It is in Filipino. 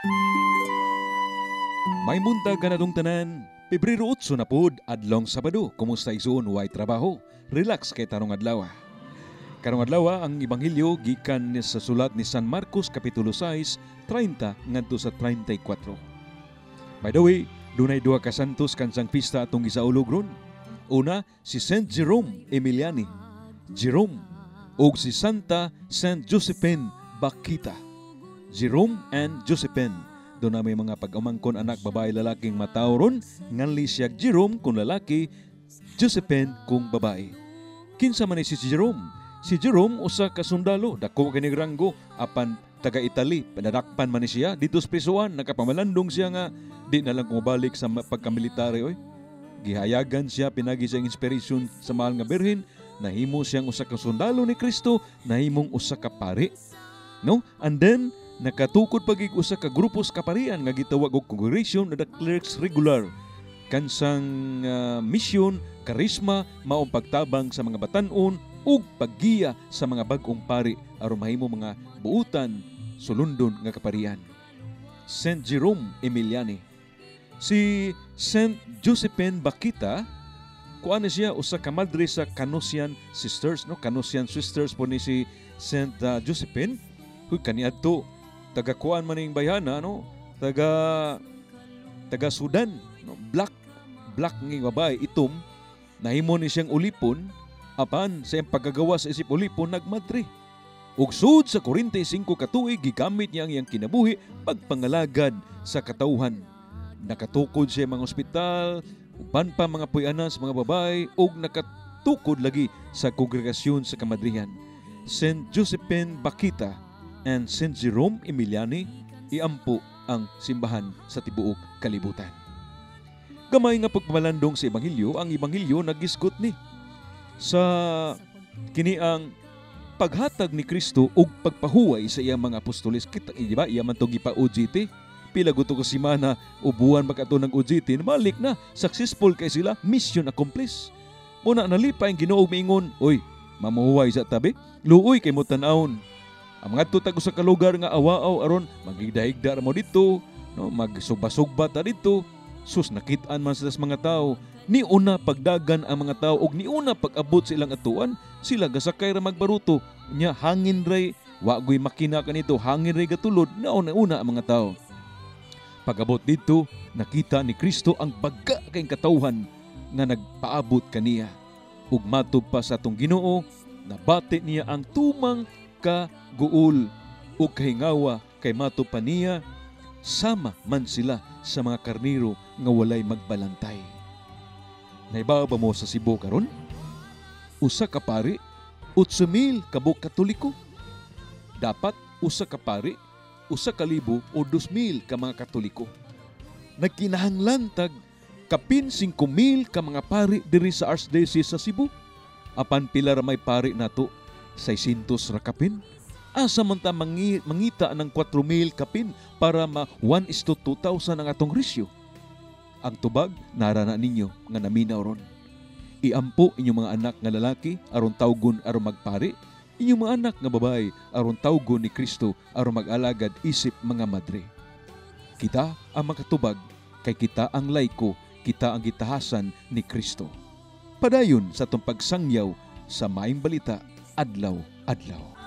May munta ka na dong tanan. Pebrero 8 na pod, adlong Sabado. Kumusta igsoon way trabaho? Relax kay tarong adlaw. Karong adlaw ang ebanghelyo gikan sa sulat ni San Marcos kapitulo 6, 30 ngadto sa 34. By the way, dunay duha ka santos kansang pista atong gisaulog ron. Una, si Saint Jerome Emiliani, Jerome, ug si Santa Saint Josephine Bakhita. Jerome and Josephine. Doon na may mga pag-amangkon anak babae lalaking matao ron, nganli siya Jerome kung lalaki, Josephine kung babae. Kinsa man ni si Jerome? Si Jerome usa ka sundalo, dako kini ranggo, apan taga Italy, panadakpan man ni siya dito sa prisuan, nakapamalandong siya nga di na lang kumabalik sa pagkamilitary oy. Gihayagan siya pinagi siyang inspirasyon sa mahal nga birhen, nahimo siyang usa ka sundalo ni Kristo, nahimong usa ka pari. No? And then nakatukod pagig usa ka grupo sa kaparian nga gitawag og congregation of the clerks regular. Kansang misyon, karisma, maong pagtabang sa mga batan-on ug paggiya sa mga bag-ong pari aron mahimo mga buutan sulundon nga kaparian. Saint Jerome Emiliani. Si Saint Josephine Bakhita, kuan siya usa ka madre sa Canossian Sisters, no? Canossian Sisters po ni si Saint Josephine. Huy kaniadto taga kuan man ning bayana, no? Taga Sudan, no? Black ng babae itom, nahimo ni siyang ulipon. Apan sa iyang pagkagawa sa isip ulipon nagmadre. Ug sud sa 45 ka tuig gigamit niya ang iyang kinabuhi pagpangalagad sa katawhan. Nakatukod siya mga ospital, uban pa mga puy-anas, mga babae, ug nakatukod lagi sa kongregasyon sa kamadrihan. Saint Josephine Bakhita and Saint Jerome Emiliani iampo ang simbahan sa tibuok kalibutan. Gamay nga pagpamalandong sa ebanghelyo, ang ebanghelyo nagisgot ni sa kiniang paghatag ni Kristo ug pagpahuway sa iyang mga apostoles. Kita di ba iya man to gipa-OJT, pila guto ko semana ubuan magato ng OJT, malik na successful kay sila, mission accomplished. Muna nalipay ang Ginoo miingon, oy mamuhuway sa tabi, luoy kay mo tan-awon. Ang mga tutag sa kalugar nga awaaw aron magigdahigda mo dito, no, magsugba-sugba ta dito. Sus nakitaan man sa mga tao. Ni una pagdagan ang mga tao ug ni una pag-abot sa ilang atuan, sila gasakay ra magbaruto. Nya hangin ray, wagoy makina kanito, hangin ray gatulod, nauna ang mga tao. Pag-abot dito, nakita ni Kristo ang baga kay katawhan nga nagpaabot kaniya. Ug matub pa sa atong Ginoo, nabati niya ang tumang kaguol ug kahingawa kay matub pa niya, sama man sila sa mga karniro nga walay magbalantay. Naibaw ba mo sa Cebu karon? Usa ka pari, 8,000 kabuk Katoliko. Dapat usa ka pari, 1,000 o 2,000 ka mga Katoliko. Nagkinahanglan tag kapin 5,000 ka mga pari diri sa Archdiocese sa Cebu. Apan pila ra may pari nato, 600 ra kapin. Asa man ta mangita ng 4,000 kapin para ma 1:2,000 ang atong resyo. Ang tubag, narana ninyo nga naminaw ron. Iampo inyong mga anak nga lalaki aron tawgon aron magpari, inyong mga anak nga babae aron tawgon ni Kristo aron mag-alagad isip mga madre. Kita ang makatubag, kay kita ang laiko, kita ang gitahasan ni Kristo. Padayon sa itong pagsangyaw sa maayong balita, adlaw-adlaw.